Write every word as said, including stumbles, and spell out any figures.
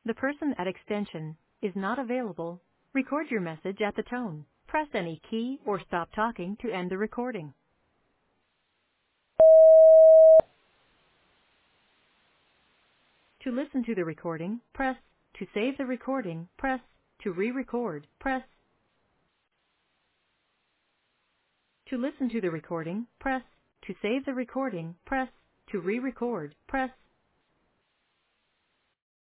The person at extension is not available. Record your message at the tone. Press any key or stop talking to end the recording. To listen to the recording, press. To save the recording, press. To re-record, press. To listen to the recording, press. To save the recording, press. To re-record, press.